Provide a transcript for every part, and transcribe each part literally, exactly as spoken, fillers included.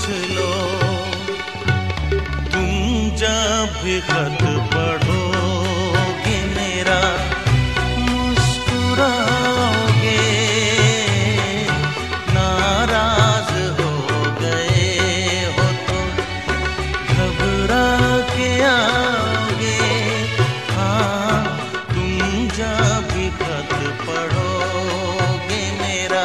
लो, तुम जब भी खत पढ़ोगे मेरा मुस्कुराओगे, नाराज हो गए हो तो घबरा के आओगे। हाँ, तुम जब भी खत पढ़ोगे मेरा।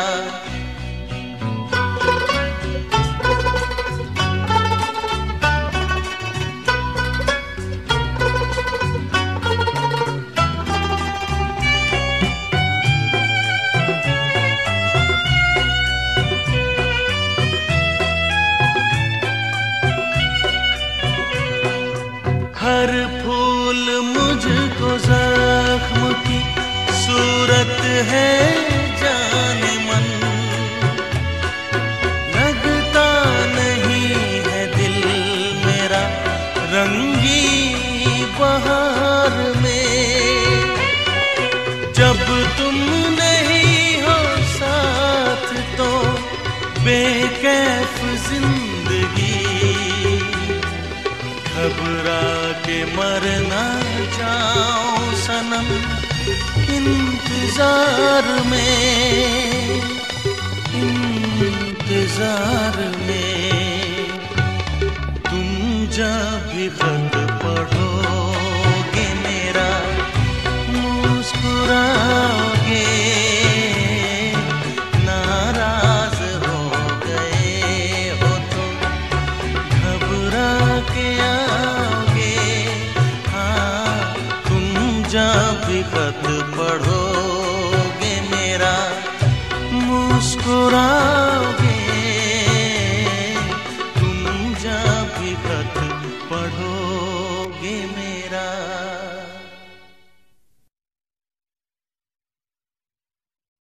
हर फूल मुझको जख्म की सूरत है जाने मन, लगता नहीं है दिल मेरा रंगी बहार में। जब तुम नहीं हो साथ तो बेकैफ जिंदगी, घबरा के मर ना जाऊं सनम इंतजार में, इंतजार में। तुम जब भी खत पढ़ोगे मेरा मुस्कुराओगे, नाराज हो गए हो तो घबरा के जब भी खत पढ़ोगे मेरा मुस्कुराओगे, तुम जब भी खत पढ़ोगे मेरा।